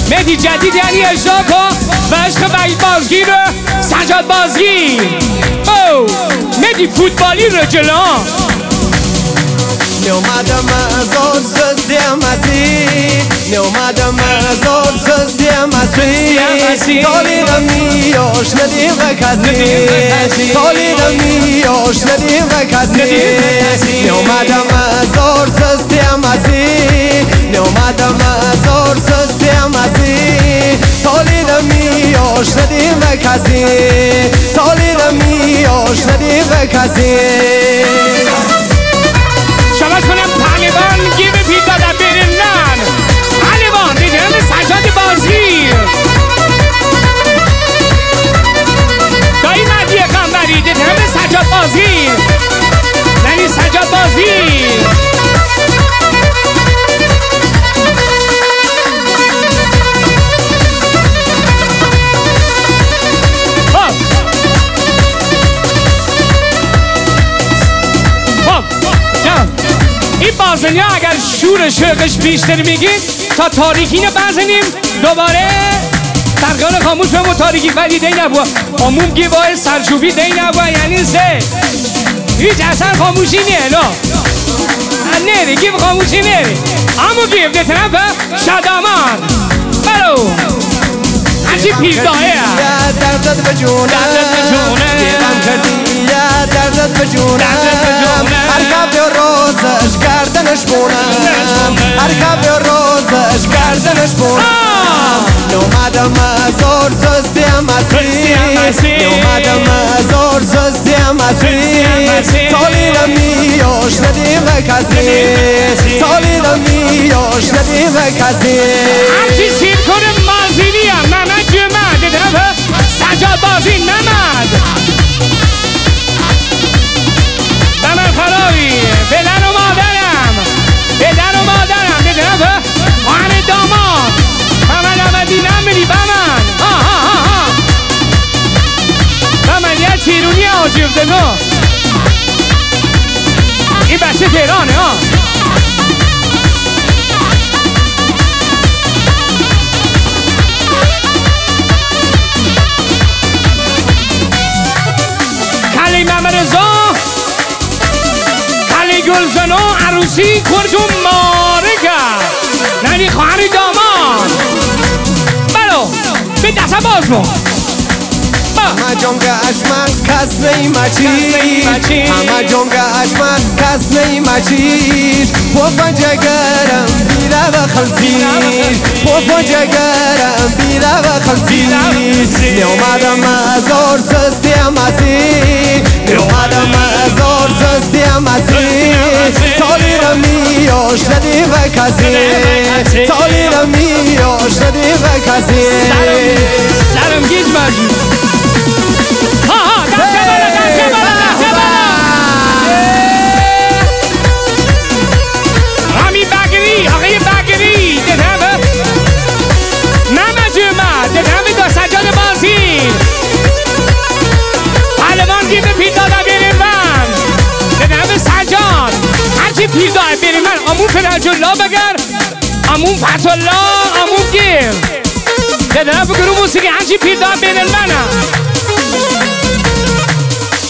مهدی جدید یعنی اجرا کن و عشق وحید بازگیر سجاد بازگیر. او مهدی فوتبالی رو جلو نیومدم زور سستیم اسی نیومدم زور سستیم اسی تولیدم نیوش ندیم و کسی تولیدم نیوش ندیم و کسی نیومدم زور سستیم اسی نیومدم زور سستیم اسی تولیدم نیوش ندیم و کسی تولیدم نیوش ندیم و کسی شباش کنم پهلوان گیب پیدا در برین نن پهلوان دیدم سجاد بازگیر دایی مدی قنبری دیدم سجاد بازگیر یعنی سجاد بازگیر این بازنیا اگر شور شرقش بیشتر میگید تا تاریکی اینو بزنیم دوباره ترگان خاموش به تاریکی ولی دی نبوا خاموم گیبای سرچوبی دی نبوا یعنی زه هیچ اصلا خاموشی نه نره گیب خاموشی نره همو گیب ده طرف شادامان برو هرچی پیردایه دردت به جونه دیدم کردی دردت به جونه هر کب روزش گردنش بونم هر کب روزش گردنش بونم نیومدم زور سستیم اسی نیومدم زور سستیم اسی تولیدم نیوش ندیم و کسی تولیدم نیوش ندیم و کسی هرچی سیر کنم مازینیم ممد جمعه دیدم سجاد بازی نمد من خرابی پدر و مادرم پدر و مادرم دیدم خواهر داماد من نمدی نمیری بمن بمن یه چیرونی آجیفته نو این بچه تهرانه ها کلی ممرزا گلزنو عروسی کردون مارگا ننی خواهر دامان برو به دست باز کن همه جنگ اشمن کس نیمچی همه جنگ اشمن کس نیمچی پوفن جگرم بیره و خلصی پوفن جگرم بیره و خلصی نیومدم زور سستیم اسی نیومدم زور سستیم اسی تولیدم نیوش ندیم و کسی تولیدم نیوش ندیم و کسی سرم گیج مجید دسته بالا رامی بگری آقای بگری دیدم نمجمه دیدم دو سجاد بازی پهلوان گیب پیداده بریم من دیدم سجاد هرچی پیداده بریم من امون فرج الله بگر امون فتح الله امون گیر دیدم بگرو موسیقی هرچی پیداده بریم منم